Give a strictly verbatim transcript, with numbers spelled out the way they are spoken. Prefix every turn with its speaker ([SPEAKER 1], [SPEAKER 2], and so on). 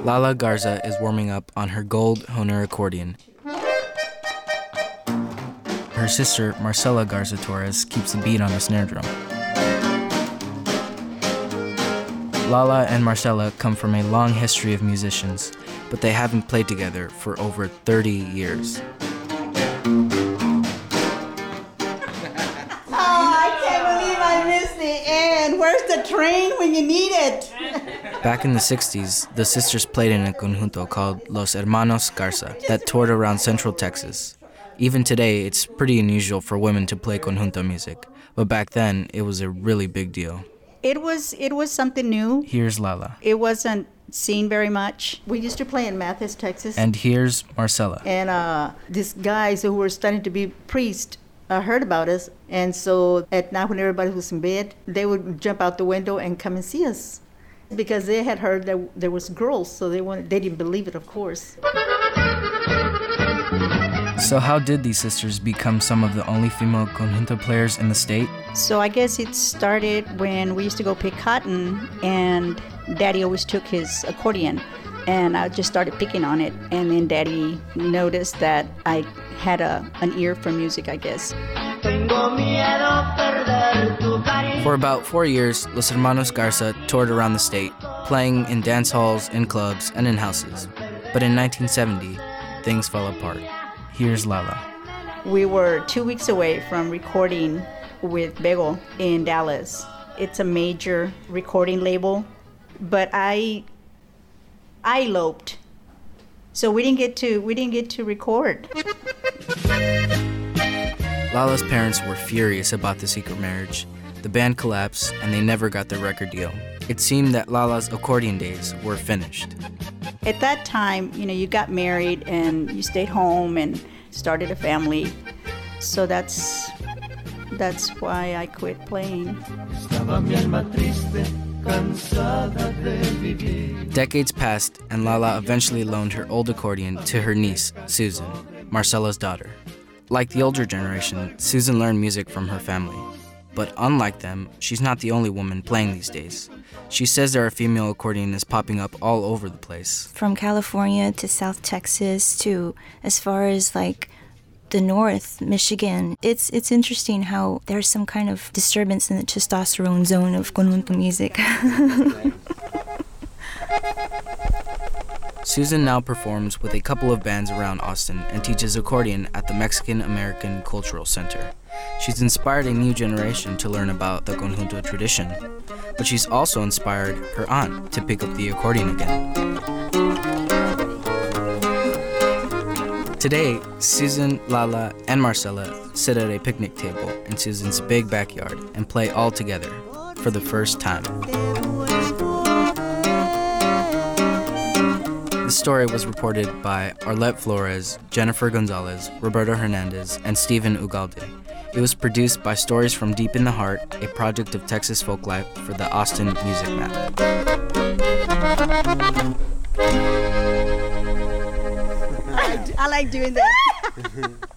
[SPEAKER 1] Lala Garza is warming up on her gold Hohner accordion. Her sister, Marcela Garza Torres, keeps the beat on the snare drum. Lala and Marcela come from a long history of musicians, but they haven't played together for over thirty years.
[SPEAKER 2] Where's the train when you need it?
[SPEAKER 1] Back in the sixties, the sisters played in a conjunto called Los Hermanos Garza that toured around Central Texas. Even today, it's pretty unusual for women to play conjunto music, but back then, it was a really big deal.
[SPEAKER 2] It was it was something new.
[SPEAKER 1] Here's Lala.
[SPEAKER 2] It wasn't seen very much. We used to play in Mathis, Texas.
[SPEAKER 1] And here's Marcela.
[SPEAKER 2] And uh, these guys who were studying to be priests uh, heard about us. And so at night when everybody was in bed, they would jump out the window and come and see us. Because they had heard that there was girls, so they wanted, they didn't believe it, of course.
[SPEAKER 1] So how did these sisters become some of the only female conjunto players in the state?
[SPEAKER 2] So I guess it started when we used to go pick cotton, and Daddy always took his accordion, and I just started picking on it. And then Daddy noticed that I had a an ear for music, I guess.
[SPEAKER 1] For about four years, Los Hermanos Garza toured around the state, playing in dance halls, in clubs, and in houses. But in nineteen seventy, things fell apart. Here's Lala.
[SPEAKER 2] We were two weeks away from recording with Bego in Dallas. It's a major recording label, but I I eloped. So we didn't get to we didn't get to record.
[SPEAKER 1] Lala's parents were furious about the secret marriage. The band collapsed and they never got their record deal. It seemed that Lala's accordion days were finished.
[SPEAKER 2] At that time, you know, you got married and you stayed home and started a family. So that's that's why I quit playing.
[SPEAKER 1] Decades passed and Lala eventually loaned her old accordion to her niece, Susan, Marcela's daughter. Like the older generation, Susan learned music from her family. But unlike them, she's not the only woman playing these days. She says there are female accordionists popping up all over the place.
[SPEAKER 3] From California to South Texas to as far as like the north, Michigan. It's it's interesting how there's some kind of disturbance in the testosterone zone of conjunto music.
[SPEAKER 1] Susan now performs with a couple of bands around Austin and teaches accordion at the Mexican American Cultural Center. She's inspired a new generation to learn about the conjunto tradition, but she's also inspired her aunt to pick up the accordion again. Today, Susan, Lala, and Marcela sit at a picnic table in Susan's big backyard and play all together for the first time. This story was reported by Arlette Flores, Jennifer Gonzalez, Roberto Hernandez, and Stephen Ugalde. It was produced by Stories from Deep in the Heart, a project of Texas Folklife for the Austin Music Map.
[SPEAKER 2] I like doing that.